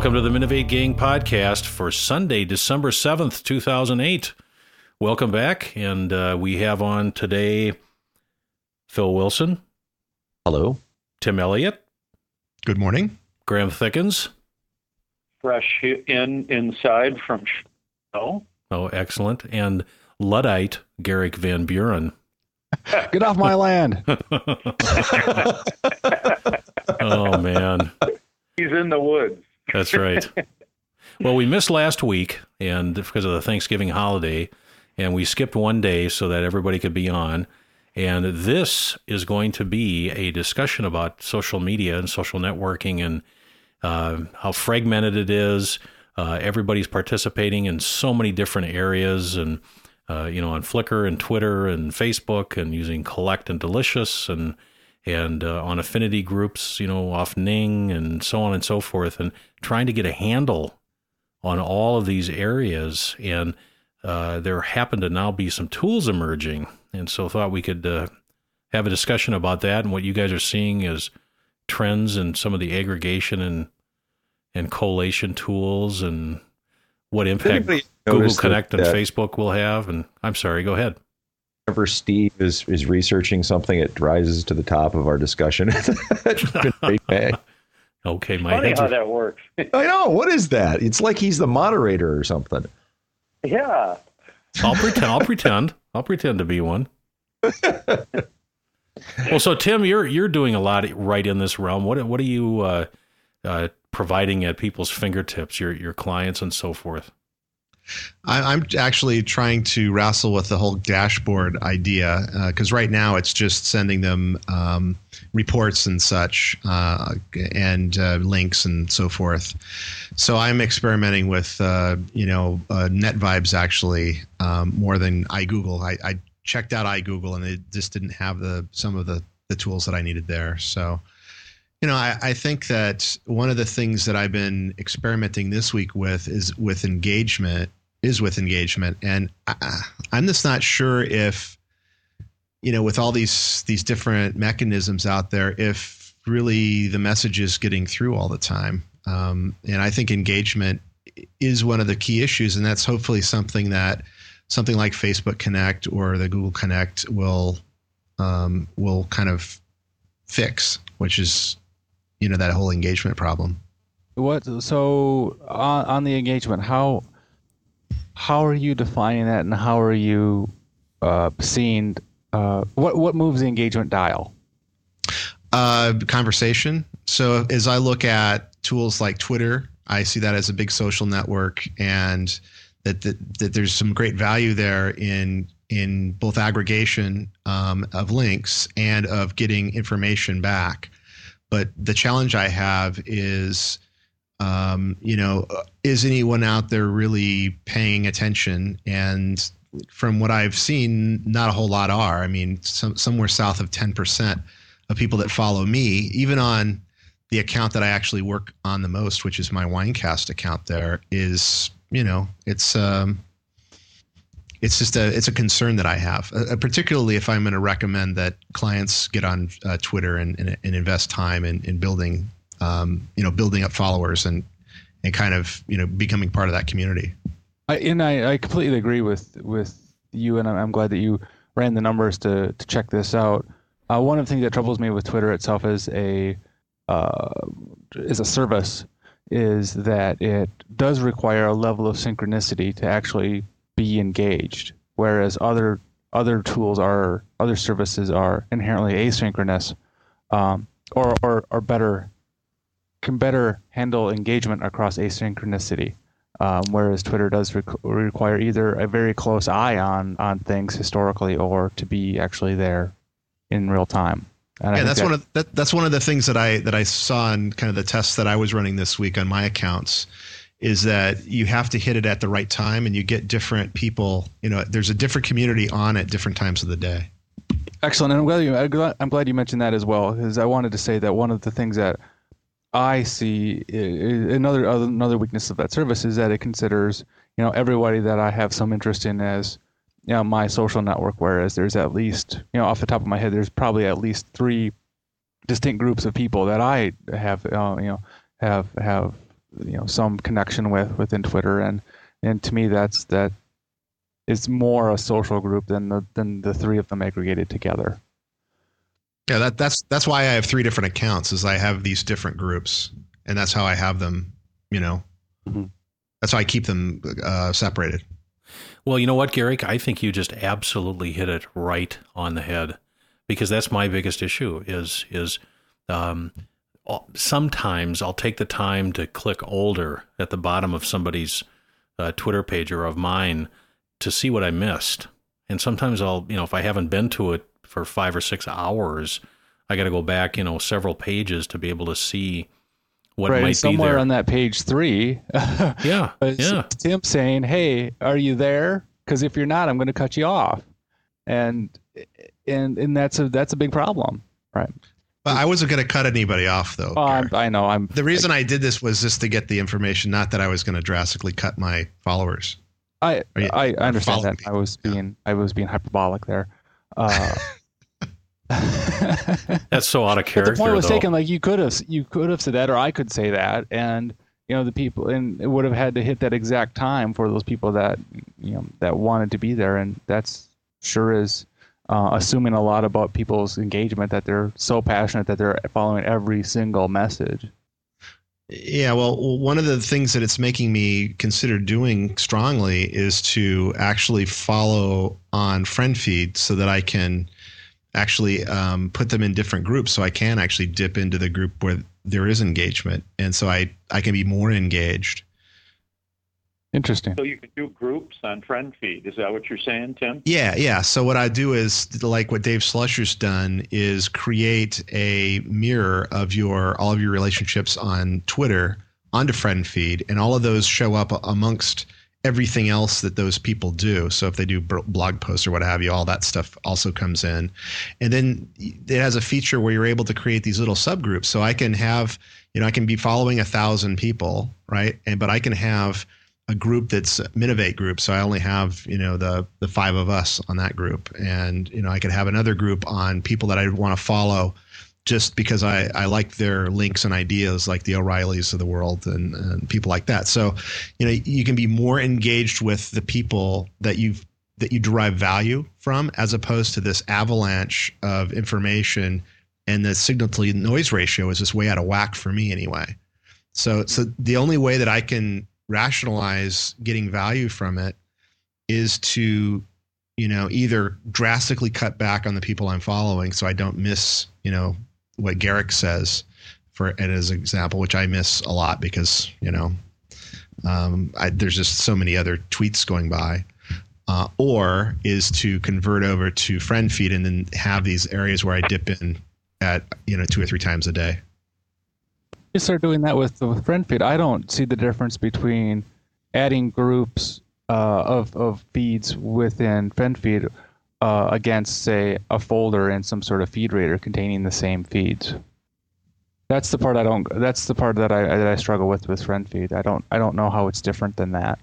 Welcome to the Minovate Gang podcast for Sunday, December 7th, 2008. Welcome back, and we have on today Phil Wilson. Hello. Tim Elliott. Good morning. Graham Thickens. Fresh inside from show. Oh, excellent. And Luddite Garrick Van Buren. Get off my land. Oh, man. He's in the woods. That's right. Well, we missed last week and because of the Thanksgiving holiday, and we skipped one day so that everybody could be on. And this is going to be a discussion about social media and social networking and how fragmented it is. Everybody's participating in so many different areas and, on Flickr and Twitter and Facebook and using Collect and Delicious and on affinity groups, off Ning and so on and so forth, and trying to get a handle on all of these areas. And there happen to now be some tools emerging. And so thought we could have a discussion about that and what you guys are seeing as trends in some of the aggregation and collation tools and what impact Google Connect and Facebook will have. And I'm sorry, go ahead. Whenever Steve is researching something, it rises to the top of our discussion. Okay, funny how that works. I know. What is that? It's like he's the moderator or something. Yeah. I'll pretend to be one. Well, so Tim, you're doing a lot right in this realm. What are you providing at people's fingertips, your clients and so forth? I'm actually trying to wrestle with the whole dashboard idea because right now it's just sending them reports and such and links and so forth. So I'm experimenting with NetVibes actually more than iGoogle. I checked out iGoogle and it just didn't have some of the tools that I needed there. So I think that one of the things that I've been experimenting this week is with engagement. And I'm just not sure if, with all these different mechanisms out there, if really the message is getting through all the time. And I think engagement is one of the key issues. And that's hopefully something like Facebook Connect or the Google Connect will kind of fix, which is, that whole engagement problem. So on the engagement, how are you defining that, and how are you seeing what moves the engagement dial? Conversation. So as I look at tools like Twitter, I see that as a big social network, and that there's some great value there in both aggregation of links and of getting information back. But the challenge I have is, is anyone out there really paying attention? And from what I've seen, not a whole lot are. I mean, somewhere south of 10% of people that follow me, even on the account that I actually work on the most, which is my Winecast account there, is, it's a concern that I have, particularly if I'm going to recommend that clients get on Twitter and invest time in building, building up followers and kind of, becoming part of that community. I completely agree with you, and I'm glad that you ran the numbers to check this out. One of the things that troubles me with Twitter itself as a service is that it does require a level of synchronicity to actually be engaged, whereas other services are inherently asynchronous, or can better handle engagement across asynchronicity, whereas Twitter does require either a very close eye on things historically or to be actually there in real time. And that's one of the things that I saw in kind of the tests that I was running this week on my accounts, is that you have to hit it at the right time, and you get different people. There's a different community on at different times of the day. Excellent, and I'm glad you mentioned that as well, because I wanted to say that one of the things that I see another weakness of that service is that it considers everybody that I have some interest in as my social network, whereas there's at least off the top of my head there's probably at least 3 distinct groups of people that I have have some connection within Twitter, and to me that is more a social group than the three of them aggregated together. Yeah, that's why I have 3 different accounts, is I have these different groups, and that's how I have them. Mm-hmm. That's how I keep them separated. Well, you know what, Garrick? I think you just absolutely hit it right on the head, because that's my biggest issue is sometimes I'll take the time to click older at the bottom of somebody's Twitter page or of mine to see what I missed. And sometimes I'll, if I haven't been to it for 5 or 6 hours, I got to go back, several pages to be able to see what right, might be somewhere there. on that page 3. Yeah. It's Tim saying, "Hey, are you there? Because if you're not, I'm going to cut you off." And that's a big problem, right? But I wasn't going to cut anybody off, though. I know. The reason I did this was just to get the information, not that I was going to drastically cut my followers. I understand that. Me. I was being hyperbolic there. That's so out of character. But the point was though. taken. Like you could have said that, or I could say that, and the people, and it would have had to hit that exact time for those people that that wanted to be there, and that's sure is assuming a lot about people's engagement, that they're so passionate that they're following every single message. Yeah, well, one of the things that it's making me consider doing strongly is to actually follow on friend feed so that I can actually put them in different groups, so I can actually dip into the group where there is engagement, and so I can be more engaged. Interesting. So you could do groups on friend feed. Is that what you're saying, Tim? Yeah. So what I do is, like what Dave Slusher's done, is create a mirror of all of your relationships on Twitter onto friend feed, and all of those show up amongst everything else that those people do. So if they do blog posts or what have you, all that stuff also comes in. And then it has a feature where you're able to create these little subgroups. So I can have, I can be following 1,000 people, right? But I can have a group that's Minovate group. So I only have, the 5 of us on that group. And, I could have another group on people that I want to follow just because I like their links and ideas, like the O'Reillys of the world and people like that. So, you can be more engaged with the people that you derive value from, as opposed to this avalanche of information, and the signal to noise ratio is just way out of whack for me anyway. So the only way that I can rationalize getting value from it is to, either drastically cut back on the people I'm following so I don't miss, what Garrick says as an example, which I miss a lot because, there's just so many other tweets going by, or is to convert over to friend feed and then have these areas where I dip in at, 2 or 3 times a day. You start doing that with the friend feed. I don't see the difference between adding groups of feeds within friend feed against, say, a folder in some sort of feed reader containing the same feeds. That's the part That's the part that I struggle with friend feed. I don't know how it's different than that.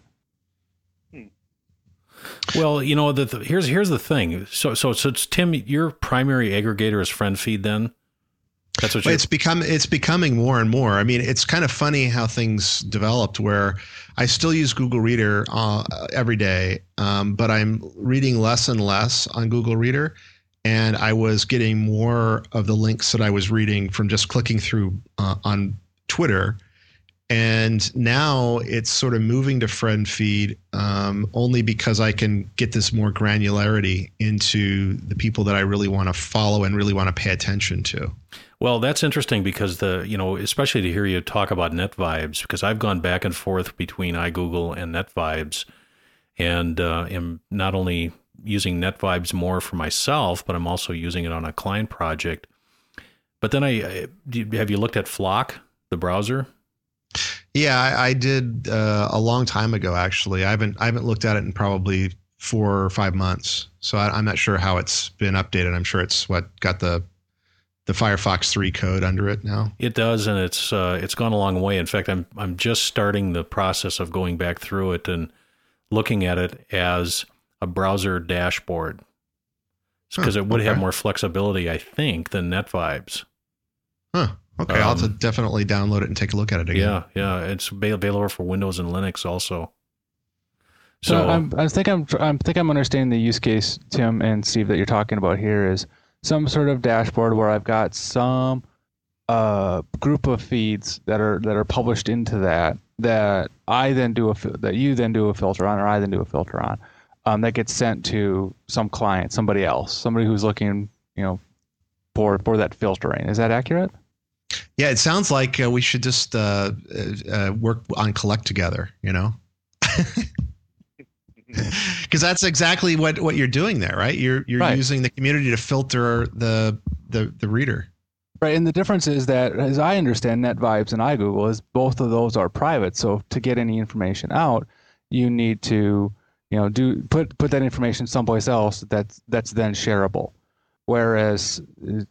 Well, here's the thing. So it's Tim, your primary aggregator is friend feed then? That's what it's becoming more and more. I mean, it's kind of funny how things developed, where I still use Google Reader every day, but I'm reading less and less on Google Reader, and I was getting more of the links that I was reading from just clicking through on Twitter. And now it's sort of moving to friend feed only because I can get this more granularity into the people that I really want to follow and really want to pay attention to. Well, that's interesting because especially to hear you talk about NetVibes, because I've gone back and forth between iGoogle and NetVibes, and am not only using NetVibes more for myself, but I'm also using it on a client project. But then have you looked at Flock, the browser? Yeah, I did a long time ago, actually. I haven't looked at it in probably 4 or 5 months, so I'm not sure how it's been updated. I'm sure it's got the Firefox 3 code under it now. It does, and it's gone a long way. In fact, I'm just starting the process of going back through it and looking at it as a browser dashboard, because it would have more flexibility, I think, than NetVibes. Huh. Okay, I'll have to definitely download it and take a look at it again. Yeah, it's available for Windows and Linux also. So I think I'm understanding the use case, Tim and Steve, that you're talking about here is some sort of dashboard where I've got some group of feeds that are published into that I then do that you then do a filter on, or I then do a filter on, that gets sent to some client, somebody else, somebody who's looking, for that filtering. Is that accurate? Yeah, it sounds like we should just work on Collect together, because that's exactly what you're doing there, right? You're right. using the community to filter the reader. Right, and the difference is that, as I understand, NetVibes and iGoogle, is both of those are private. So to get any information out, you need to, put that information someplace else that's then shareable. Whereas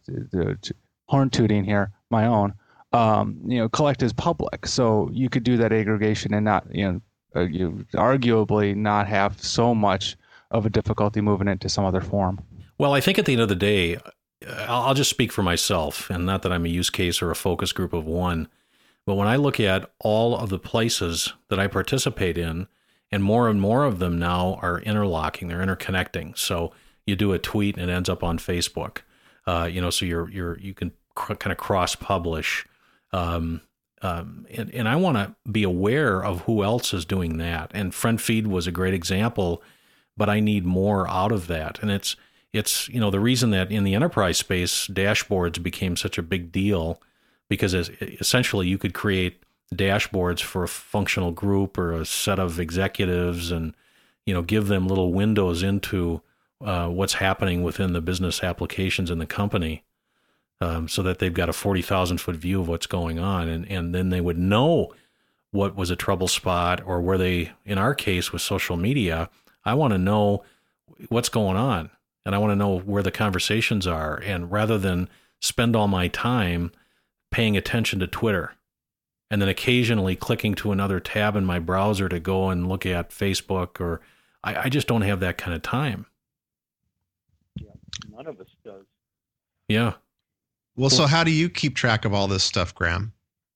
horn tooting here, my own, Collect is public, so you could do that aggregation and not, you arguably not have so much of a difficulty moving it to some other form. Well, I think at the end of the day, I'll just speak for myself, and not that I'm a use case or a focus group of one, but when I look at all of the places that I participate in, and more of them now are interlocking, they're interconnecting. So you do a tweet and it ends up on Facebook, so you can kind of cross-publish, and I want to be aware of who else is doing that. And FriendFeed was a great example, but I need more out of that. And it's the reason that in the enterprise space, dashboards became such a big deal, because essentially you could create dashboards for a functional group or a set of executives and, give them little windows into what's happening within the business applications in the company, so that they've got a 40,000-foot view of what's going on. And then they would know what was a trouble spot, or where they, in our case with social media, I want to know what's going on. And I want to know where the conversations are. And rather than spend all my time paying attention to Twitter and then occasionally clicking to another tab in my browser to go and look at Facebook, or I just don't have that kind of time. Yeah, none of us does. Yeah. Well, so how do you keep track of all this stuff, Graham?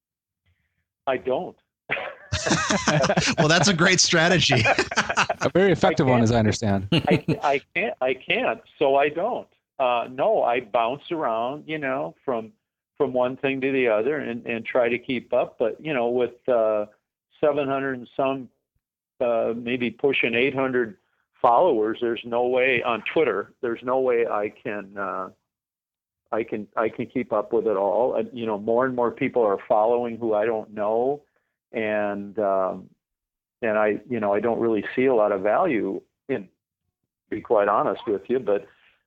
I don't. Well, that's a great strategy. A very effective one, as I understand. I can't, so I don't. No, I bounce around, from one thing to the other and try to keep up. But, with 700 and some, maybe pushing 800 followers, there's no way on Twitter. There's no way I can keep up with it all. And, more and more people are following who I don't know. And I don't really see a lot of value in, to be quite honest with you, but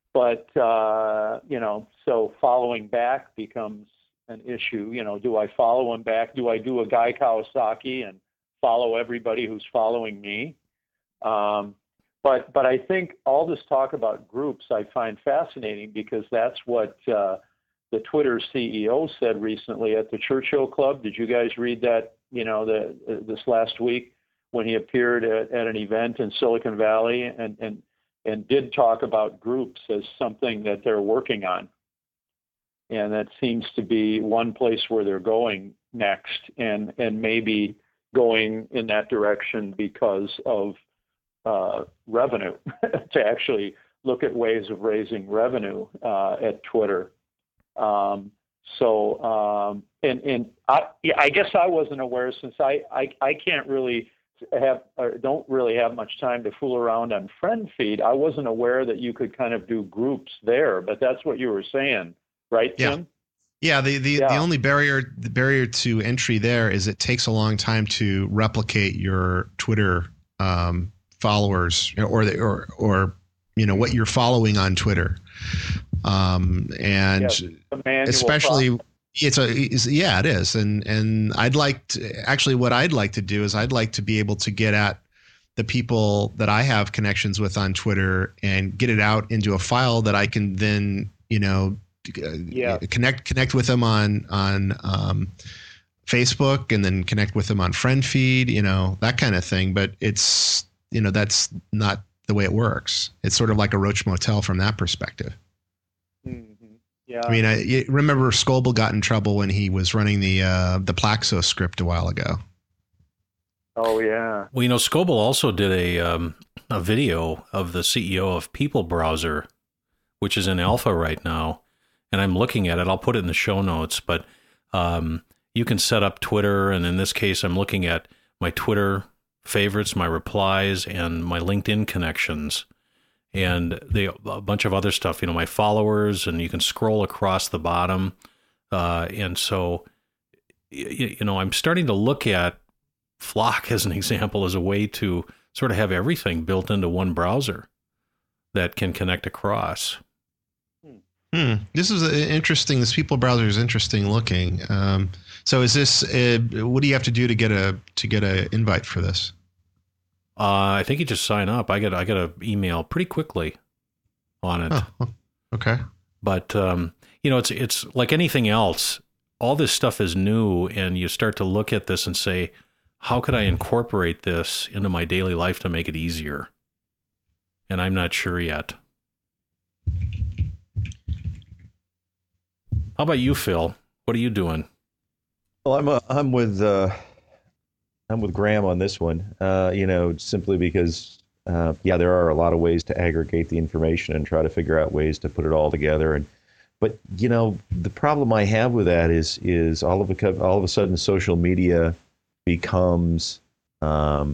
so following back becomes an issue. Do I follow him back? Do I do a Guy Kawasaki and follow everybody who's following me? But I think all this talk about groups I find fascinating, because that's what the Twitter CEO said recently at the Churchill Club. Did you guys read that? This last week, when he appeared at an event in Silicon Valley and did talk about groups as something that they're working on. And that seems to be one place where they're going next, and maybe going in that direction because of revenue, to actually look at ways of raising revenue at Twitter. I guess I wasn't aware, since I can't really don't really have much time to fool around on FriendFeed. I wasn't aware that you could kind of do groups there, but that's what you were saying, right, Tim? Yeah. The only barrier to entry there is it takes a long time to replicate your Twitter followers, or what you're following on Twitter. And especially process. It is. And I'd like to, what I'd like to do is I'd like to be able to get at the people that I have connections with on Twitter and get it out into a file that I can then, connect with them on Facebook, and then connect with them on FriendFeed, that kind of thing. But it's, that's not the way it works. It's sort of like a Roach Motel from that perspective. Mm-hmm. Yeah. I mean, you remember Scoble got in trouble when he was running the Plaxo script a while ago. Oh yeah. Well, Scoble also did a video of the CEO of People Browser, which is in alpha right now, and I'm looking at it. I'll put it in the show notes, but you can set up Twitter, and in this case, I'm looking at my Twitter favorites, my replies, and my LinkedIn connections, and a bunch of other stuff, my followers, and you can scroll across the bottom. And so, I'm starting to look at Flock as an example, as a way to sort of have everything built into one browser that can connect across. This is interesting. This People browser is interesting looking. So is this, what do you have to do to get a invite for this? I think you just sign up. I got an email pretty quickly on it. Oh, okay. But it's like anything else. All this stuff is new, and you start to look at this and say, how could I incorporate this into my daily life to make it easier? And I'm not sure yet. How about you, Phil? What are you doing? Well, I'm with Graham on this one. Simply because there are a lot of ways to aggregate the information and try to figure out ways to put it all together. But the problem I have with that is all of a sudden social media becomes a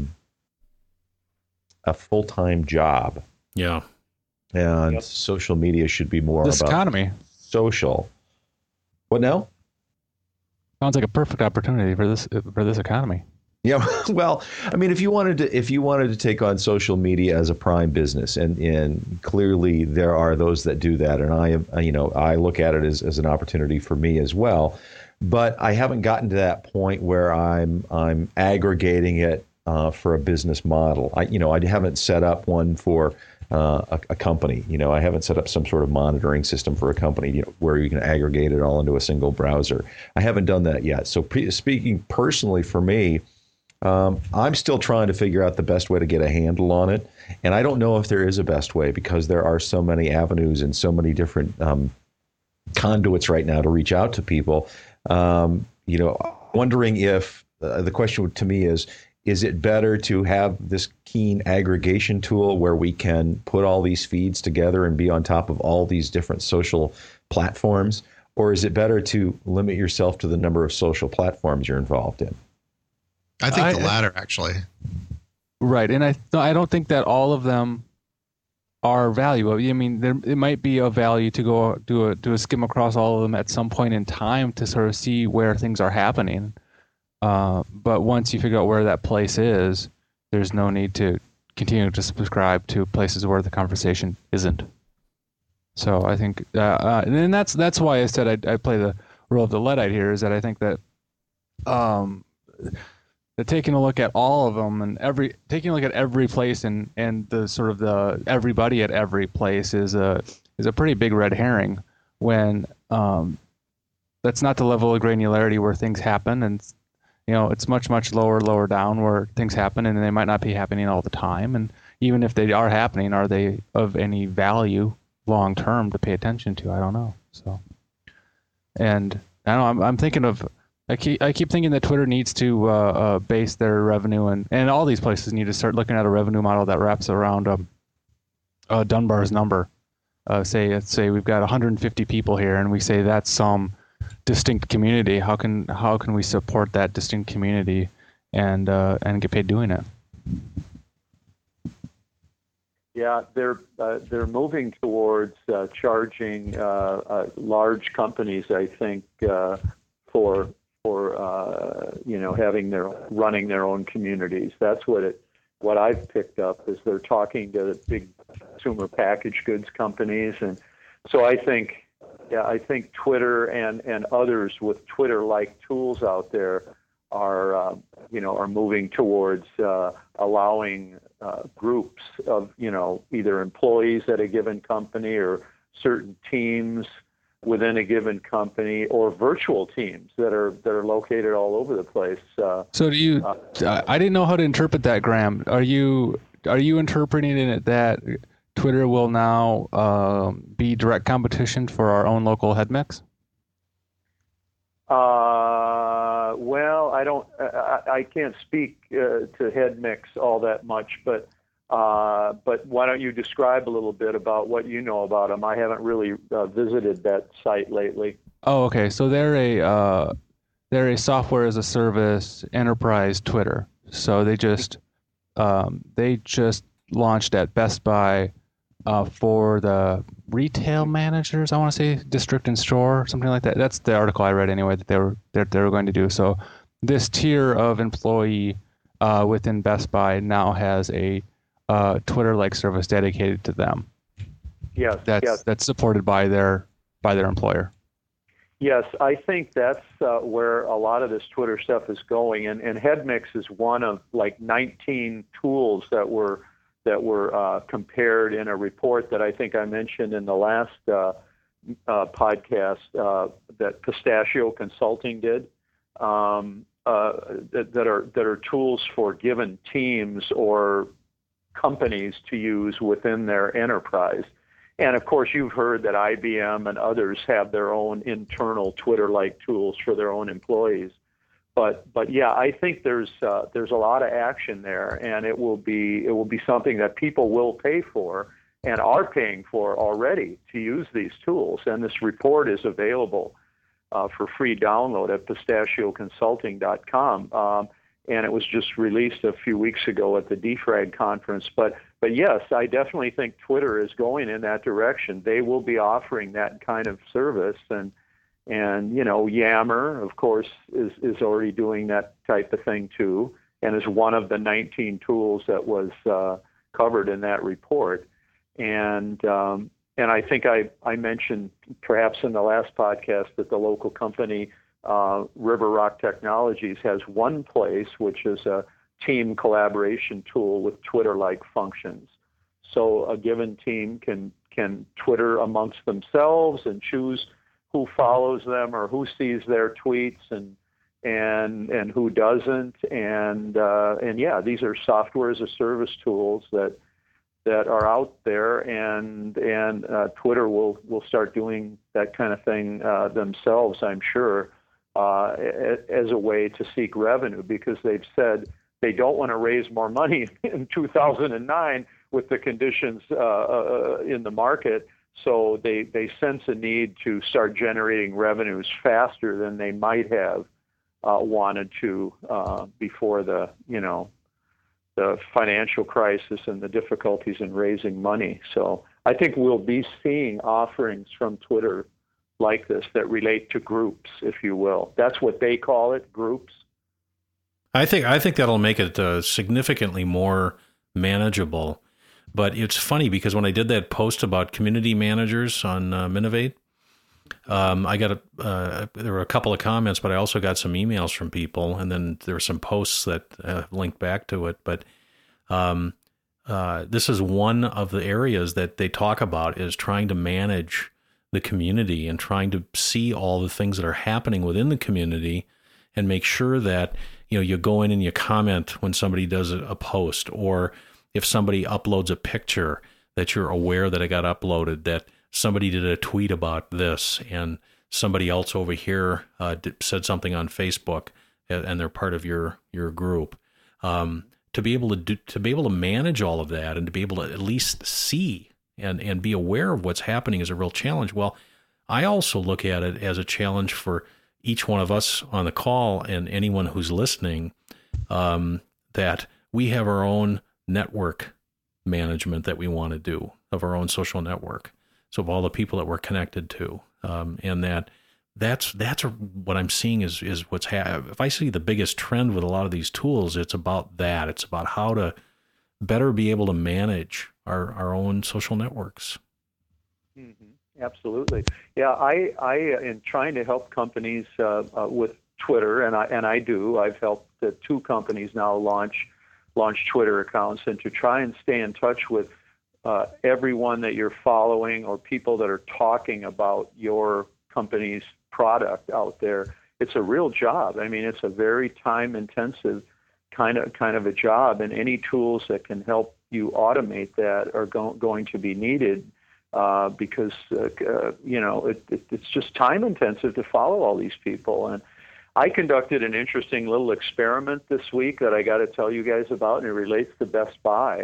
full-time job. Yeah. And social media should be more this about economy. Social. What now? Sounds like a perfect opportunity for this economy. Yeah, well, I mean, if you wanted to take on social media as a prime business, and clearly there are those that do that, and I look at it as an opportunity for me as well, but I haven't gotten to that point where I'm aggregating it for a business model. I haven't set up one for a company. I haven't set up some sort of monitoring system for a company, where you can aggregate it all into a single browser. I haven't done that yet. So speaking personally for me, I'm still trying to figure out the best way to get a handle on it. And I don't know if there is a best way, because there are so many avenues and so many different conduits right now to reach out to people. Wondering if the question to me is it better to have this keen aggregation tool where we can put all these feeds together and be on top of all these different social platforms? Or is it better to limit yourself to the number of social platforms you're involved in? I think the latter, actually. Right, and I don't think that all of them are valuable. I mean, it might be of value to go do a skim across all of them at some point in time to sort of see where things are happening. But once you figure out where that place is, there's no need to continue to subscribe to places where the conversation isn't. So I think, and that's why I said I play the role of the Luddite here, is that I think that taking a look at all of them and taking a look at every place and the sort of the everybody at every place is a pretty big red herring, when that's not the level of granularity where things happen, and it's much lower down where things happen, and they might not be happening all the time, and even if they are happening, are they of any value long term to pay attention to? I don't know. So, and I don't know, I'm thinking of. I keep thinking that Twitter needs to base their revenue, and all these places need to start looking at a revenue model that wraps around Dunbar's number. Say we've got 150 people here, and we say that's some distinct community. How can we support that distinct community and get paid doing it? Yeah, they're moving towards charging large companies, I think, for running their own communities. That's what I've picked up, is they're talking to big consumer packaged goods companies, and so I think Twitter and others with Twitter-like tools out there are moving towards allowing groups of either employees at a given company or certain teams within a given company, or virtual teams that are located all over the place. So do you? I didn't know how to interpret that, Graham. Are you interpreting it that Twitter will now be direct competition for our own local HeadMix? Well, I can't speak to HeadMix all that much, but why don't you describe a little bit about what you know about them? I haven't really visited that site lately. Oh, okay. So they're a software as a service enterprise Twitter. So they just launched at Best Buy for the retail managers. I want to say district and store, something like that. That's the article I read anyway that they were going to do. So this tier of employee within Best Buy now has a Twitter-like service dedicated to them. Yes, that's supported by their employer. Yes, I think that's where a lot of this Twitter stuff is going, and HeadMix is one of like 19 tools that were compared in a report that I think I mentioned in the last podcast that Pistachio Consulting did. That are tools for given teams or companies to use within their enterprise. And of course, you've heard that IBM and others have their own internal Twitter-like tools for their own employees. But yeah, I think there's a lot of action there, and it will be something that people will pay for and are paying for already to use these tools. And this report is available for free download at pistachioconsulting.com. And it was just released a few weeks ago at the DFRAG conference. But yes, I definitely think Twitter is going in that direction. They will be offering that kind of service, and Yammer, of course, is already doing that type of thing too, and is one of the 19 tools that was covered in that report. And I think I mentioned perhaps in the last podcast that the local company River Rock Technologies has One Place, which is a team collaboration tool with Twitter-like functions. So a given team can Twitter amongst themselves and choose who follows them or who sees their tweets and who doesn't. And yeah, these are software as a service tools that are out there, and Twitter will start doing that kind of thing themselves, I'm sure. As a way to seek revenue, because they've said they don't want to raise more money in 2009 with the conditions in the market. So they sense a need to start generating revenues faster than they might have wanted to before the financial crisis and the difficulties in raising money. So I think we'll be seeing offerings from Twitter like this that relate to groups, if you will. That's what they call it, groups. I think that'll make it significantly more manageable. But it's funny because when I did that post about community managers on Minovate, I got there were a couple of comments, but I also got some emails from people, and then there were some posts that linked back to it. But this is one of the areas that they talk about, is trying to manage the community and trying to see all the things that are happening within the community and make sure that, you go in and you comment when somebody does a post, or if somebody uploads a picture, that you're aware that it got uploaded, that somebody did a tweet about this and somebody else over here said something on Facebook and they're part of your group. To be able to manage all of that and to be able to at least see and be aware of what's happening is a real challenge. Well, I also look at it as a challenge for each one of us on the call and anyone who's listening, that we have our own network management that we want to do of our own social network. So of all the people that we're connected to, and that's what I'm seeing is what's if I see the biggest trend with a lot of these tools, it's about that. It's about how to better be able to manage our own social networks. Mm-hmm. Absolutely. Yeah, I in trying to help companies with Twitter, and I do. I've helped 2 companies now launch Twitter accounts, and to try and stay in touch with everyone that you're following or people that are talking about your company's product out there. It's a real job. I mean, it's a very time-intensive kind of a job, and any tools that can help you automate that are going to be needed because it's just time intensive to follow all these people. And I conducted an interesting little experiment this week that I got to tell you guys about, and it relates to Best Buy.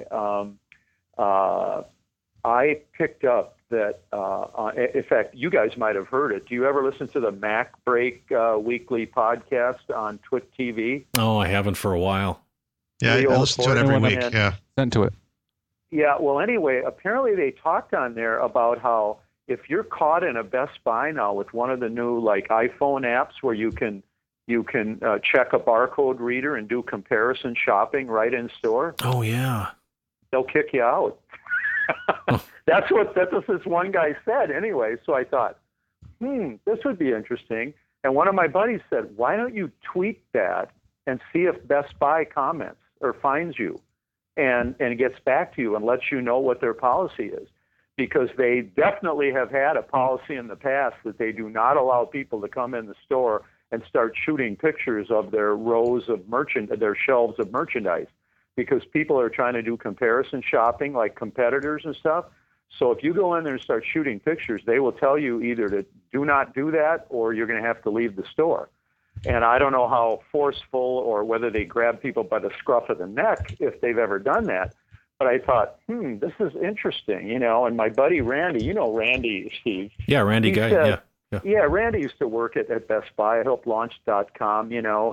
I picked up that, in fact, you guys might have heard it. Do you ever listen to the Mac Break weekly podcast on Twit TV? Oh, I haven't for a while. Yeah, I listen to it every week. Yeah. Sent to it. Yeah, well, anyway, apparently they talked on there about how if you're caught in a Best Buy now with one of the new like iPhone apps where you can check a barcode reader and do comparison shopping right in store. Oh yeah, they'll kick you out. That's what this one guy said. Anyway, so I thought, this would be interesting. And one of my buddies said, why don't you tweet that and see if Best Buy comments or finds you and gets back to you and lets you know what their policy is. Because they definitely have had a policy in the past that they do not allow people to come in the store and start shooting pictures of their rows of their shelves of merchandise, because people are trying to do comparison shopping like competitors and stuff. So if you go in there and start shooting pictures, they will tell you either to do not do that or you're going to have to leave the store. And I don't know how forceful or whether they grab people by the scruff of the neck if they've ever done that. But I thought, this is interesting, and my buddy Randy, you know Randy, Steve. Yeah, Randy guy, said, yeah, Randy used to work at Best Buy, helplaunch.com,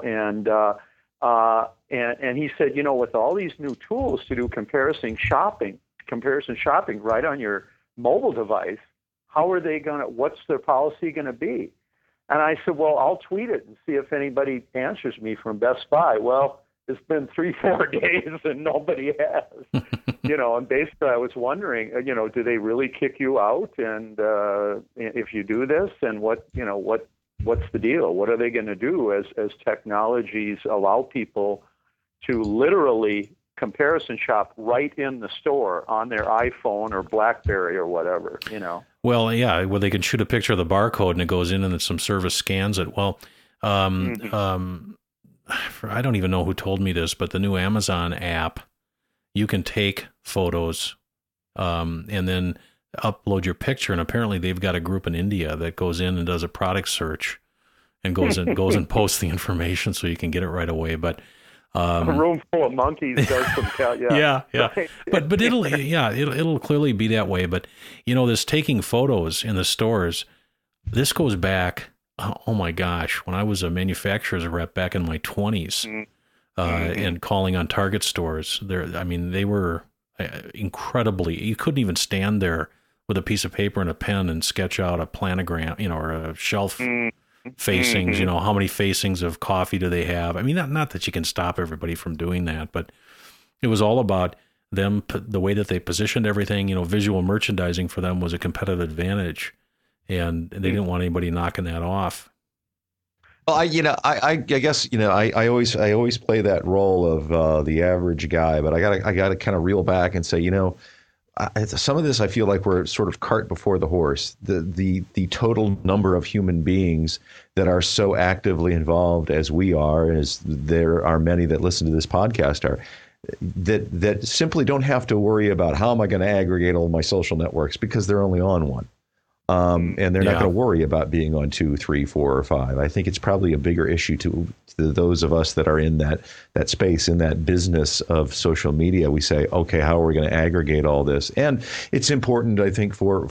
and he said, with all these new tools to do comparison shopping right on your mobile device, what's their policy going to be? And I said, well, I'll tweet it and see if anybody answers me from Best Buy. Well, it's been 3-4 days and nobody has, and basically I was wondering, do they really kick you out? And if you do this, and what's the deal? What are they going to do as technologies allow people to literally comparison shop right in the store on their iPhone or BlackBerry or whatever, Well, yeah, they can shoot a picture of the barcode and it goes in and some service scans it. Well, I don't even know who told me this, but the new Amazon app, you can take photos and then upload your picture. And apparently they've got a group in India that goes in and does a product search and goes and posts the information so you can get it right away. But a room full of monkeys does some yeah. But it'll clearly be that way. But this taking photos in the stores, this goes back. Oh my gosh! When I was a manufacturer's rep back in my 20s, and calling on Target stores, they were incredibly. You couldn't even stand there with a piece of paper and a pen and sketch out a planogram, or a shelf facings. How many facings of coffee do they have? I mean, not that you can stop everybody from doing that, but it was all about them. The way that they positioned everything, visual merchandising for them was a competitive advantage. And they didn't want anybody knocking that off. Well, I guess I always play that role of the average guy, but I gotta kind of reel back and say, some of this I feel like we're sort of cart before the horse. The total number of human beings that are so actively involved as we are, as there are many that listen to this podcast are, that simply don't have to worry about how am I going to aggregate all my social networks because they're only on one. And they're not going to worry about being on 2, 3, 4, or 5. I think it's probably a bigger issue to those of us that are in that space, in that business of social media. We say, okay, how are we going to aggregate all this? And it's important, I think, for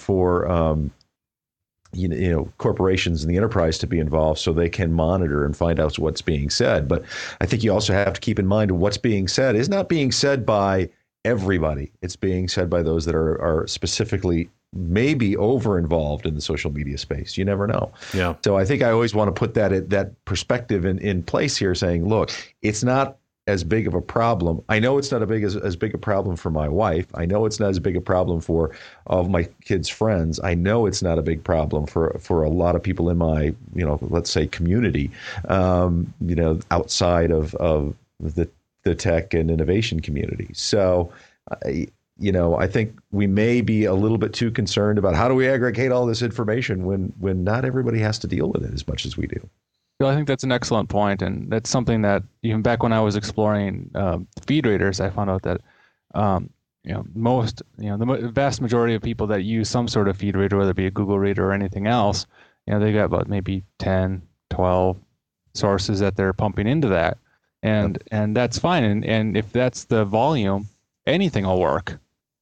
corporations and the enterprise to be involved so they can monitor and find out what's being said. But I think you also have to keep in mind what's being said is not being said by everybody. It's being said by those that are specifically maybe over involved in the social media space. You never know. Yeah. So I think I always want to put that perspective in place here, saying, look, it's not as big of a problem. I know it's not as big a problem for my wife. I know it's not as big a problem for all of my kids' friends. I know it's not a big problem for a lot of people in my, let's say community, outside of the tech and innovation community. So, I think we may be a little bit too concerned about how do we aggregate all this information when not everybody has to deal with it as much as we do. Well, I think that's an excellent point, and that's something that even back when I was exploring feed readers, I found out that the vast majority of people that use some sort of feed reader, whether it be a Google Reader or anything else, they got about maybe 10, 12 sources that they're pumping into that. And that's fine. And if that's the volume, anything will work.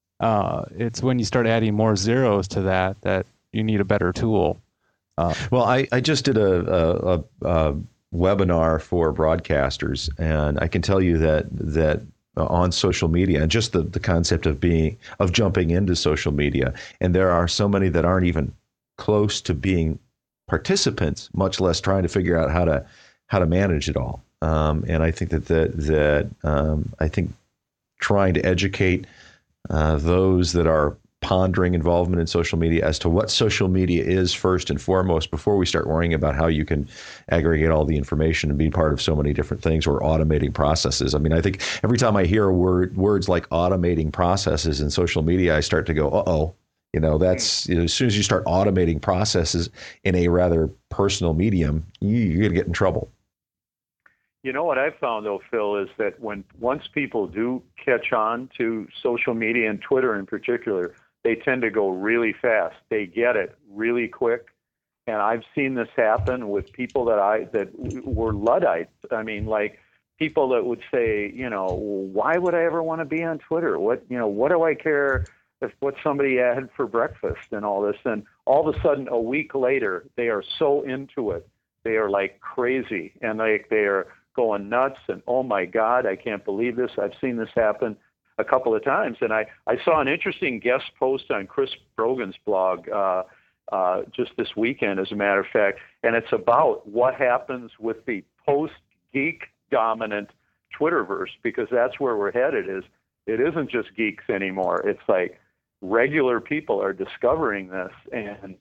It's when you start adding more zeros to that you need a better tool. Well, I just did a webinar for broadcasters, and I can tell you that on social media, and just the concept of jumping into social media, and there are so many that aren't even close to being participants, much less trying to figure out how to manage it all. And I think that I think trying to educate those that are pondering involvement in social media as to what social media is first and foremost before we start worrying about how you can aggregate all the information and be part of so many different things or automating processes. I mean, I think every time I hear words like automating processes in social media, I start to go, uh-oh. That's as soon as you start automating processes in a rather personal medium, you're going to get in trouble. You know what I've found, though, Phil, is that once people do catch on to social media and Twitter in particular, they tend to go really fast. They get it really quick. And I've seen this happen with people that were Luddites. I mean, like people that would say, why would I ever want to be on Twitter? What do I care if what somebody had for breakfast and all this? And all of a sudden, a week later, they are so into it. They are like crazy, and they are going nuts. And oh my God, I can't believe this. I've seen this happen a couple of times. And I saw an interesting guest post on Chris Brogan's blog just this weekend, as a matter of fact, and it's about what happens with the post-geek dominant Twitterverse, because that's where we're headed. It isn't just geeks anymore. It's like regular people are discovering this, and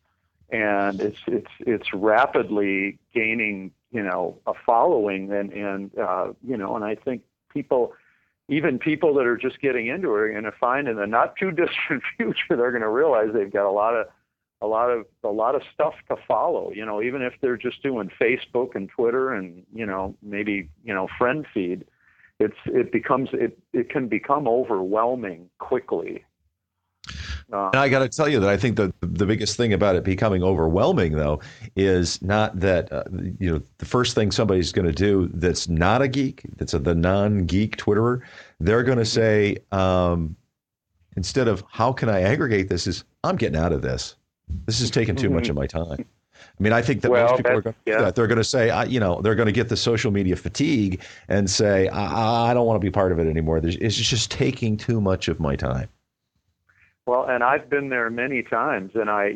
it's rapidly gaining a following, and I think even people that are just getting into it are going to find in the not too distant future, they're going to realize they've got a lot of stuff to follow, even if they're just doing Facebook and Twitter and, maybe, friend feed, it can become overwhelming quickly. And I got to tell you that I think the biggest thing about it becoming overwhelming, though, is not that, the first thing somebody's going to do that's not a geek, that's the non-geek Twitterer, they're going to say, instead of how can I aggregate this, is I'm getting out of this. This is taking too much of my time. I mean, I think that most people are going to do that. They're going to say, they're going to get the social media fatigue and say, I don't want to be part of it anymore. It's just taking too much of my time. Well, and I've been there many times, and I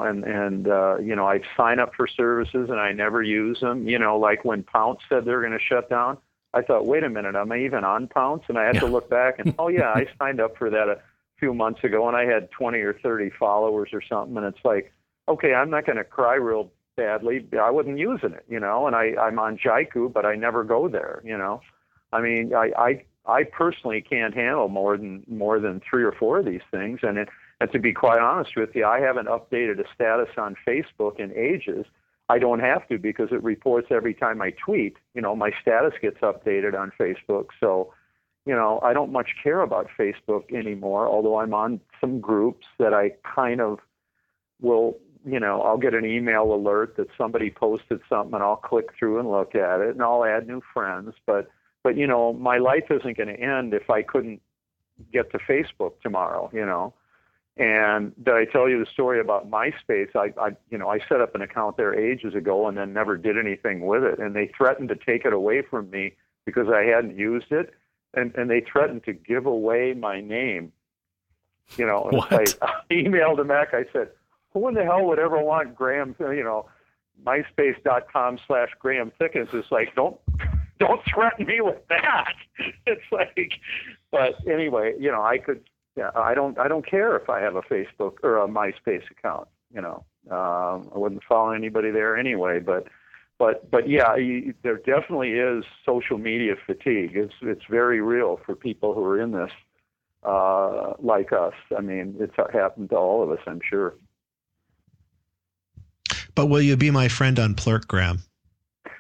sign up for services and I never use them. Like when Pounce said they're going to shut down, I thought, wait a minute, am I even on Pounce? And I had to look back and, I signed up for that a few months ago, and I had 20 or 30 followers or something. And it's like, okay, I'm not going to cry real badly. I wasn't using it, and I'm on Jaiku, but I never go there, I mean, I personally can't handle more than 3 or 4 of these things, and to be quite honest with you, I haven't updated a status on Facebook in ages. I don't have to, because it reports every time I tweet. My status gets updated on Facebook, so I don't much care about Facebook anymore. Although I'm on some groups that I kind of will. I'll get an email alert that somebody posted something, and I'll click through and look at it, and I'll add new friends, but my life isn't going to end if I couldn't get to Facebook tomorrow, And did I tell you the story about MySpace? I set up an account there ages ago and then never did anything with it. And they threatened to take it away from me because I hadn't used it. And they threatened to give away my name. What? I emailed them back. I said, who in the hell would ever want Graham, MySpace.com/Graham Thickens? It's like, don't threaten me with that. It's like, but anyway, I don't care if I have a Facebook or a MySpace account, I wouldn't follow anybody there anyway, but yeah, there definitely is social media fatigue. It's very real for people who are in this, like us. I mean, it's happened to all of us, I'm sure. But will you be my friend on Plurk, Graham?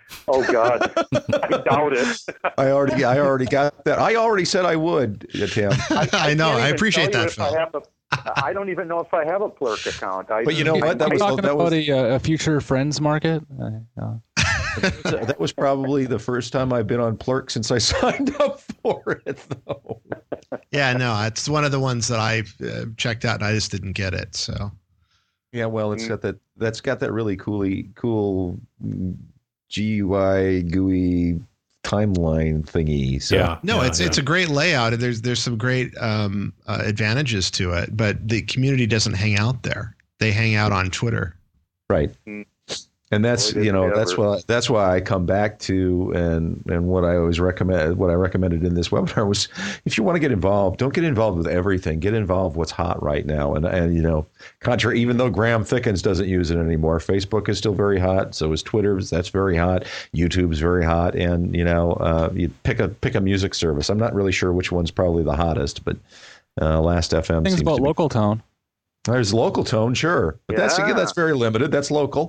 Oh God, I doubt it. I already got that. I already said I would, Tim. I know. can't I even appreciate tell you that, if Phil. I don't even know if I have a Plurk account. But you know what? Are you talking about a future friends market? That was probably the first time I've been on Plurk since I signed up for it, though. Yeah, no, it's one of the ones that I checked out and I just didn't get it. So Yeah, well, it's got that. That's got that really cool GUI GUI timeline thingy. So. Yeah. no, it's a great layout. And there's some great advantages to it, but the community doesn't hang out there. They hang out on Twitter. Right. And that's that's why I come back to and what I always recommend, what I recommended in this webinar was, if you want to get involved, don't get involved with everything. Get involved what's hot right now. And contrary, even though Graham Thickens doesn't use it anymore, Facebook is still very hot. So is Twitter. That's very hot. YouTube's very hot. And you pick a music service. I'm not really sure which one's probably the hottest, but Last.fm. Things about Local Tone. There's Local Tone, sure, but that's very limited. That's local.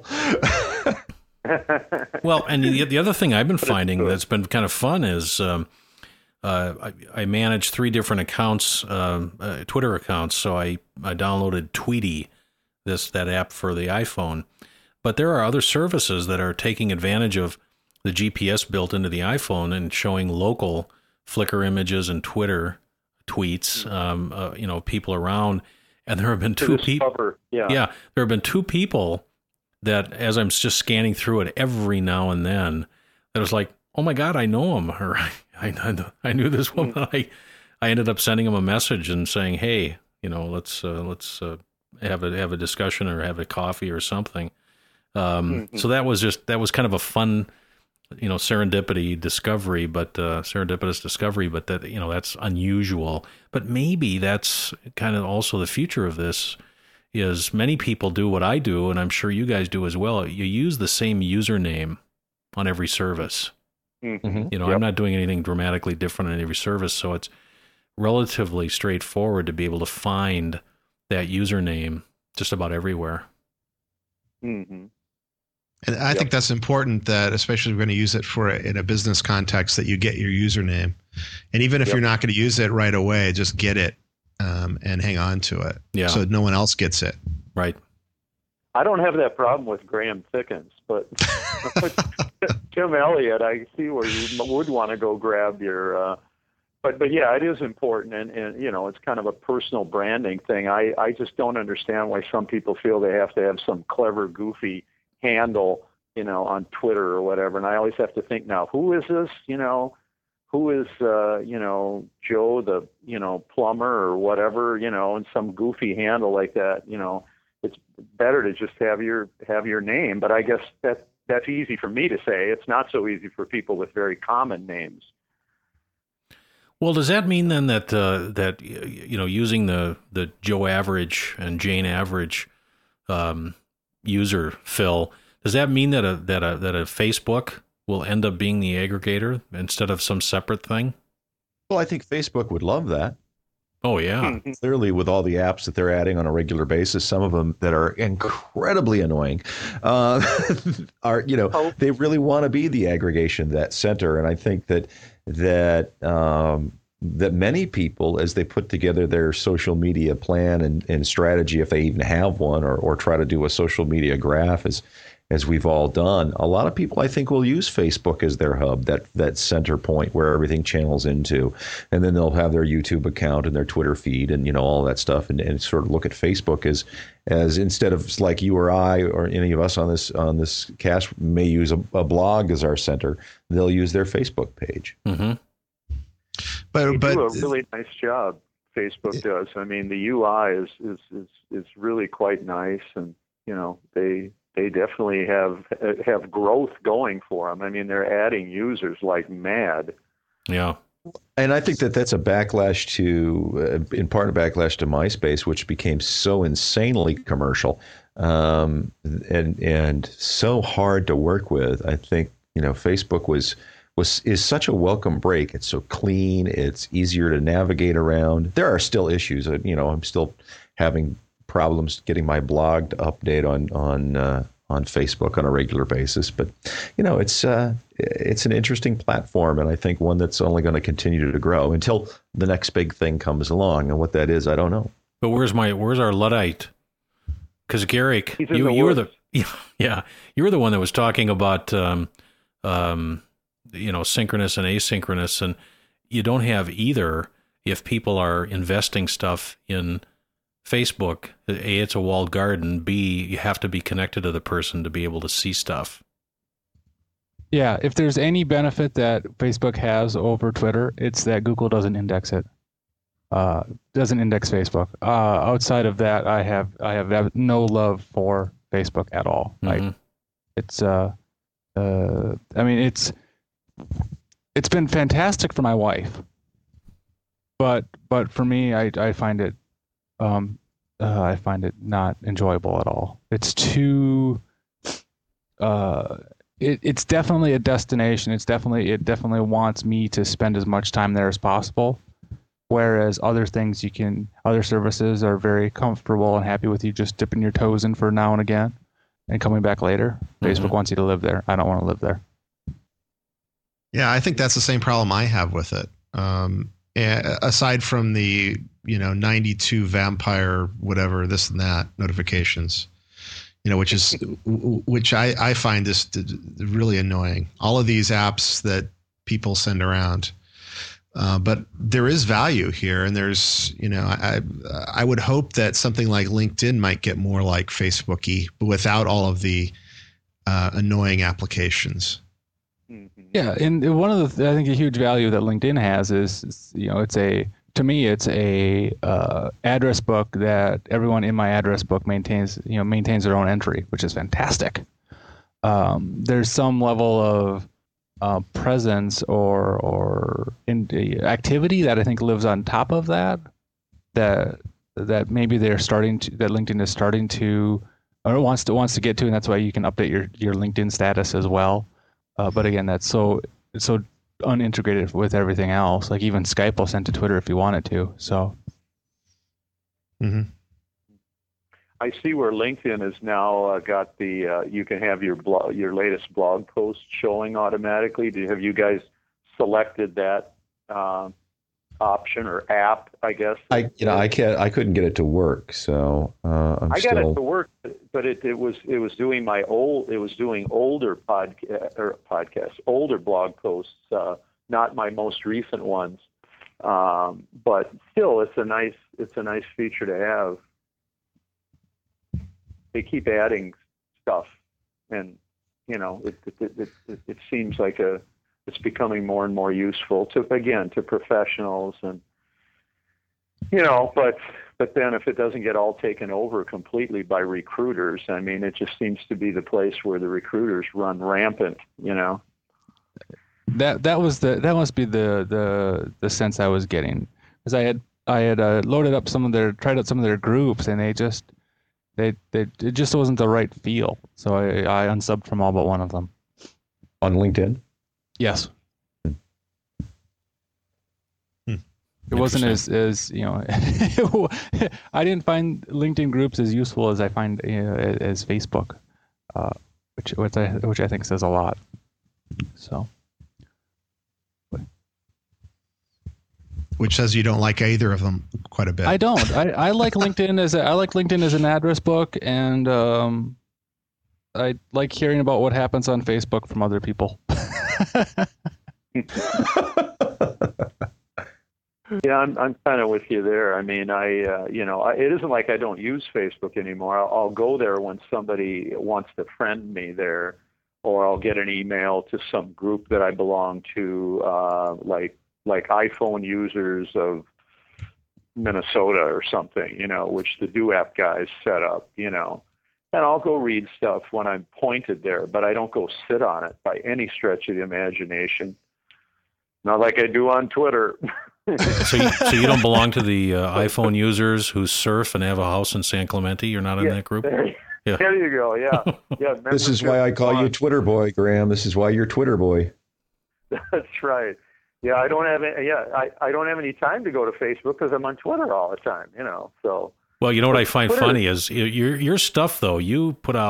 Well, and the other thing I've been finding that's been kind of fun is I manage 3 different accounts, Twitter accounts. So I downloaded Tweety, that app for the iPhone. But there are other services that are taking advantage of the GPS built into the iPhone and showing local Flickr images and Twitter tweets, people around. And there have been 2 people. Yeah, there have been 2 people that, as I'm just scanning through it every now and then, that was like, oh my God, I know him, or I knew this woman. I ended up sending him a message and saying, hey, let's have a discussion or have a coffee or something. So that was kind of a fun, serendipitous discovery, but that, that's unusual. But maybe that's kind of also the future of this. Is many people do what I do, and I'm sure you guys do as well. You use the same username on every service. Mm-hmm. I'm not doing anything dramatically different on every service, so it's relatively straightforward to be able to find that username just about everywhere. Mm-hmm. And I think that's important, that especially if we're going to use it in a business context, that you get your username. And even if you're not going to use it right away, just get it. And hang on to it, so no one else gets it. Right. I don't have that problem with Graham Thickens, but Tim Elliott, I see where you would want to go grab your. But yeah, it is important, and it's kind of a personal branding thing. I just don't understand why some people feel they have to have some clever, goofy handle, on Twitter or whatever. And I always have to think, now, who is this? Who is, Joe, the, plumber or whatever, and some goofy handle like that, it's better to just have your name. But I guess that's easy for me to say. It's not so easy for people with very common names. Well, does that mean then that using the Joe Average and Jane Average user, Phil, does that mean that a Facebook will end up being the aggregator instead of some separate thing? Well, I think Facebook would love that. Oh, yeah. Clearly, with all the apps that they're adding on a regular basis, some of them that are incredibly annoying, they really want to be the aggregation, that center. And I think that many people, as they put together their social media plan and strategy, if they even have one, or try to do a social media graph, as we've all done, a lot of people, I think, will use Facebook as their hub, that center point where everything channels into. And then they'll have their YouTube account and their Twitter feed and, all that stuff, and sort of look at Facebook as instead of like you or I or any of us on this cast may use a blog as our center, they'll use their Facebook page. Mm-hmm. But do a really nice job. Facebook does. I mean, the UI is really quite nice, and they definitely have growth going for them. I mean, they're adding users like mad. Yeah. And I think that's a backlash in part a backlash to MySpace, which became so insanely commercial and so hard to work with. I think, Facebook is such a welcome break. It's so clean. It's easier to navigate around. There are still issues. I'm still having problems getting my blog to update on Facebook on a regular basis. But it's an interesting platform, and I think one that's only going to continue to grow until the next big thing comes along. And what that is, I don't know. But where's our Luddite? Because Garrick, you were the one that was talking about synchronous and asynchronous, and you don't have either if people are investing stuff in Facebook. A, it's a walled garden. B, you have to be connected to the person to be able to see stuff. Yeah, if there's any benefit that Facebook has over Twitter, it's that Google doesn't index it. Doesn't index Facebook. Outside of that, I have no love for Facebook at all. Mm-hmm. It's been fantastic for my wife, but for me, I find it not enjoyable at all. It's too. It's definitely a destination. It definitely wants me to spend as much time there as possible. Whereas other services are very comfortable and happy with you just dipping your toes in for now and again and coming back later. Mm-hmm. Facebook wants you to live there. I don't want to live there. Yeah, I think that's the same problem I have with it. Aside from the 92 vampire whatever this and that notifications, which I find this really annoying. All of these apps that people send around. But there is value here, and there's, I would hope that something like LinkedIn might get more like Facebook-y, but without all of the annoying applications. Yeah, and one of the I think a huge value that LinkedIn has is it's a address book that everyone in my address book maintains their own entry, which is fantastic. There's some level of presence or activity that I think lives on top of that maybe that LinkedIn is starting to or wants to get to, and that's why you can update your LinkedIn status as well. But again, that's so unintegrated with everything else. Like even Skype will send to Twitter if you wanted to. So. Mm-hmm. I see where LinkedIn has now got the you can have your latest blog post showing automatically. Have you guys selected that option or app? I guess I couldn't get it to work, so I got it to work, but it was doing older older blog posts, not my most recent ones. But still, it's a nice feature to have. They keep adding stuff, and it seems like it's becoming more and more useful to professionals, and but then if it doesn't get all taken over completely by recruiters, I mean, it just seems to be the place where the recruiters run rampant. That must be the sense I was getting, because I had tried out some of their groups, and it just wasn't the right feel. So I unsubbed from all but one of them. On LinkedIn? Yes. It wasn't as I didn't find LinkedIn groups as useful as I find as Facebook, which I think says a lot. So. Which says you don't like either of them quite a bit. I don't. I like LinkedIn as an address book, and I like hearing about what happens on Facebook from other people. Yeah, I'm kind of with you there. I mean, it isn't like I don't use Facebook anymore. I'll go there when somebody wants to friend me there, or I'll get an email to some group that I belong to, like iPhone users of Minnesota or something, which the DoApp guys set up, and I'll go read stuff when I'm pointed there, but I don't go sit on it by any stretch of the imagination. Not like I do on Twitter. So you don't belong to the iPhone users who surf and have a house in San Clemente? You're not in that group? There you go. Yeah. This is why I call you Twitter boy, Graham. This is why you're Twitter boy. That's right. Yeah, I don't have any time to go to Facebook because I'm on Twitter all the time. So. Well, you know what I find funny is your stuff though. You put out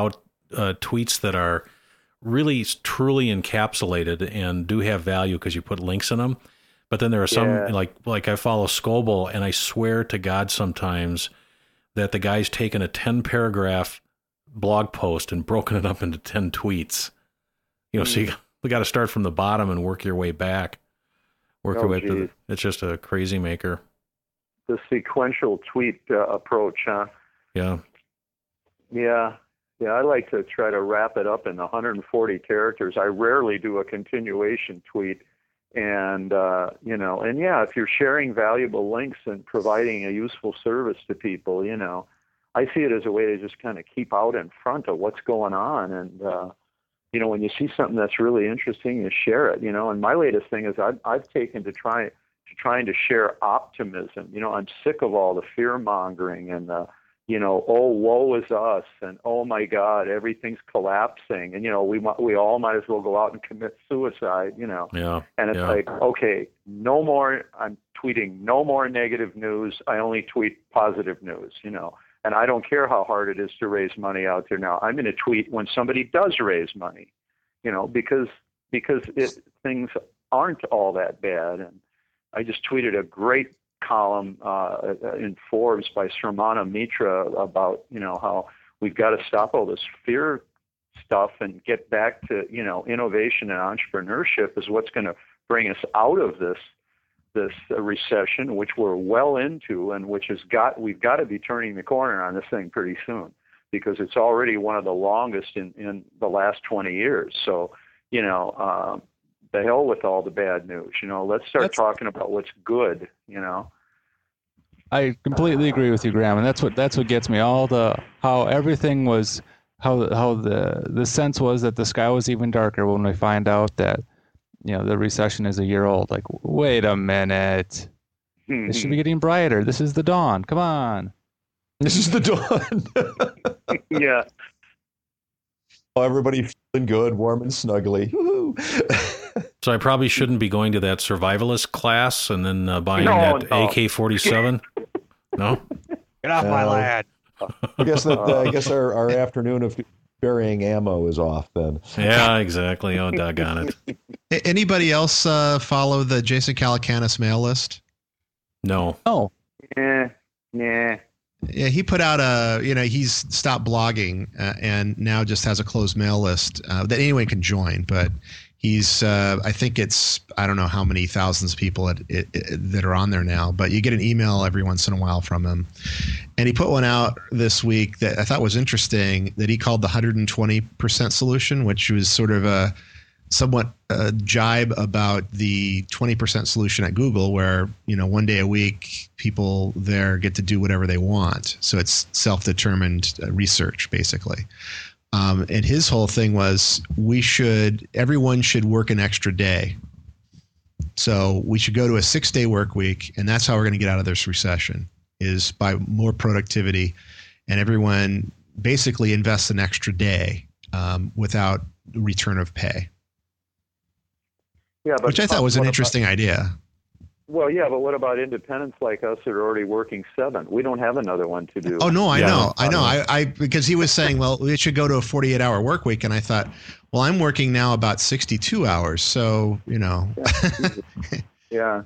tweets that are really truly encapsulated and do have value because you put links in them. But then there are some like I follow Scoble, and I swear to God sometimes that the guy's taken a 10-paragraph blog post and broken it up into 10 tweets. So we got to start from the bottom and work your way back. Your way to it's just a crazy maker. The sequential tweet approach, huh? Yeah. Yeah. Yeah, I like to try to wrap it up in 140 characters. I rarely do a continuation tweet. And, if you're sharing valuable links and providing a useful service to people, I see it as a way to just kind of keep out in front of what's going on. And, when you see something that's really interesting, you share it, and my latest thing is I've taken to trying to share optimism. I'm sick of all the fear mongering and oh, woe is us, and oh my God, everything's collapsing, and we all might as well go out and commit suicide, Yeah. And it's like, okay, no more. I'm tweeting no more negative news. I only tweet positive news, and I don't care how hard it is to raise money out there now. I'm going to tweet when somebody does raise money, because things aren't all that bad. And I just tweeted a great column in Forbes by Sramana Mitra about how we've got to stop all this fear stuff and get back to innovation and entrepreneurship is what's going to bring us out of this recession, which we're well into, and we've got to be turning the corner on this thing pretty soon, because it's already one of the longest in the last 20 years. So the hell with all the bad news. Let's start talking about what's good. I completely agree with you, Graham, and that's what gets me. How everything was, how the sense was that the sky was even darker when we find out that the recession is a year old. Like, wait a minute, it should be getting brighter. This is the dawn. Come on, this is the dawn. Yeah. Oh, everybody feeling good, warm and snuggly. So I probably shouldn't be going to that survivalist class and then buying that AK-47. No? Get off my land. I guess our afternoon of burying ammo is off then. Yeah, exactly. Oh, doggone it. Anybody else follow the Jason Calacanis mail list? No. Oh. Yeah. Yeah, he put out he's stopped blogging and now just has a closed mail list that anyone can join. But he's, I think I don't know how many thousands of people that are on there now, but you get an email every once in a while from him. And he put one out this week that I thought was interesting, that he called the 120% solution, which was sort of a somewhat jibe about the 20% solution at Google, where, one day a week people there get to do whatever they want. So it's self-determined research, basically. And his whole thing was everyone should work an extra day. So we should go to a 6-day work week, and that's how we're going to get out of this recession, is by more productivity, and everyone basically invests an extra day without return of pay. Yeah, but which I thought was an interesting idea. Well, yeah, but what about independents like us that are already working 7? We don't have another one to do. Oh no, I know. I because he was saying, well, we should go to a 48-hour work week, and I thought, well, I'm working now about 62 hours, so Yeah.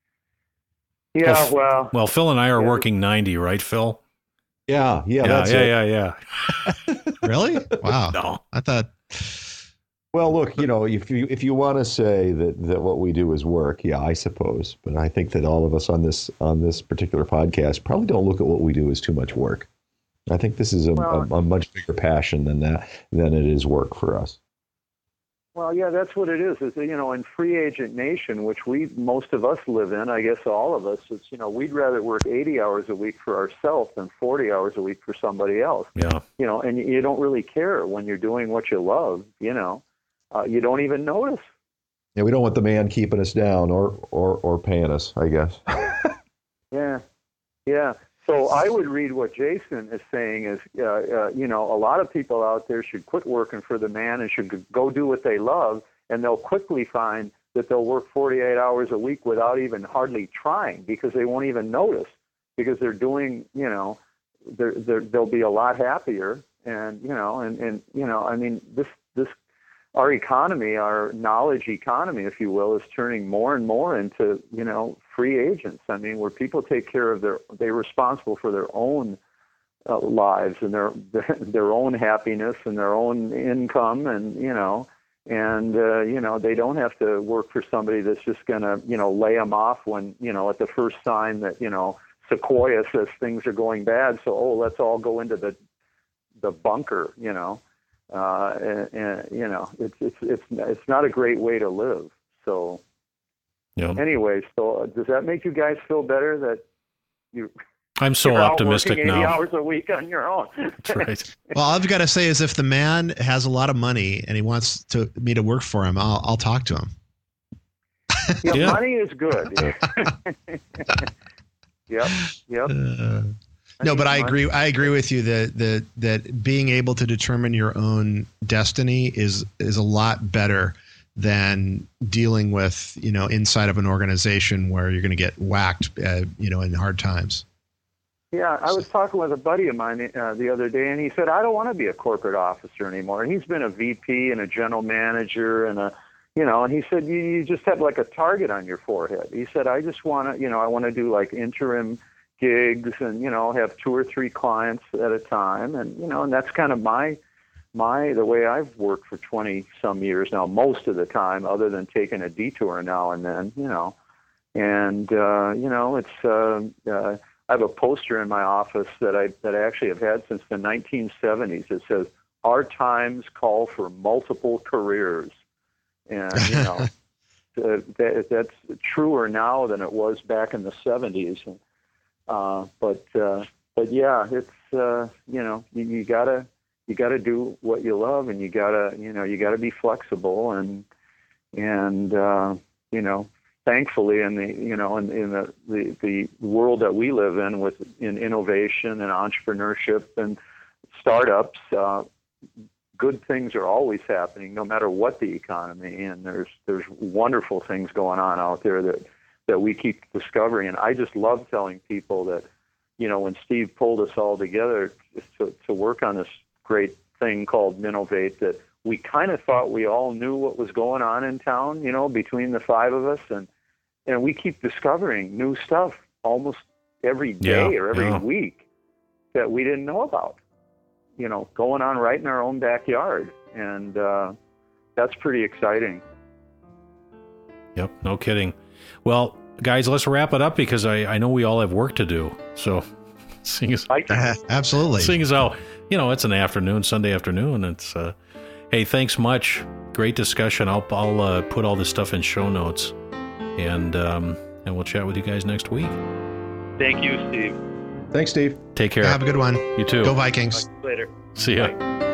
Yeah. Well, Phil and I are working 90, right, Phil? Yeah. Yeah. Really? Wow. No. I thought. Well, look, if you want to say that what we do is work, yeah, I suppose. But I think that all of us on this particular podcast probably don't look at what we do as too much work. I think this is a much bigger passion than it is work for us. Well, yeah, that's what it is. In free agent nation, which most of us live in, I guess all of us, it's, we'd rather work 80 hours a week for ourselves than 40 hours a week for somebody else. Yeah. And you don't really care when you're doing what you love, you don't even notice. Yeah, we don't want the man keeping us down or paying us, I guess. Yeah. So I would read what Jason is saying is, a lot of people out there should quit working for the man and should go do what they love, and they'll quickly find that they'll work 48 hours a week without even hardly trying, because they won't even notice, because they're doing, they'll be a lot happier, And I mean, this our economy, our knowledge economy, if you will, is turning more and more into, free agents. I mean, where people take care of they're responsible for their own lives and their own happiness and their own income, and they don't have to work for somebody that's just going to, lay them off when, at the first sign that, Sequoia says things are going bad. So, let's all go into the bunker, it's not a great way to live. So anyway, so does that make you guys feel better that I'm so optimistic working 80 now. hours a week on your own? That's right. Well, all I've got to say is if the man has a lot of money and he wants me to work for him, I'll talk to him. Yeah. Money is good. Yep. No, but I agree with you that being able to determine your own destiny is a lot better than dealing with, inside of an organization where you're going to get whacked, in hard times. Yeah, I was talking with a buddy of mine the other day, and he said, I don't want to be a corporate officer anymore. And he's been a VP and a general manager and and he said, you just have like a target on your forehead. He said, I just want to, I want to do like interim gigs and, have 2 or 3 clients at a time. And, and that's kind of the way I've worked for 20 some years now, most of the time, other than taking a detour now and then, and, it's, I have a poster in my office that I actually have had since the 1970s. It says, "Our times call for multiple careers," and that's truer now than it was back in the 70s. But yeah, it's you gotta do what you love, and you gotta be flexible, and thankfully, in the world that we live in innovation and entrepreneurship and startups, good things are always happening, no matter what the economy. And there's wonderful things going on out there that we keep discovering. And I just love telling people that, when Steve pulled us all together to work on this great thing called Minovate, that we kind of thought we all knew what was going on in town, between the 5 of us, and we keep discovering new stuff almost every day or every week that we didn't know about, going on right in our own backyard. And that's pretty exciting. Yep, no kidding. Well, guys, let's wrap it up because I know we all have work to do. So seeing as absolutely. Seeing as how, it's an afternoon, Sunday afternoon, it's hey, thanks much. Great discussion. I'll put all this stuff in show notes. And we'll chat with you guys next week. Thank you, Steve. Thanks, Steve. Take care. Have a good one. You too. Go Vikings. Later. See ya. Bye.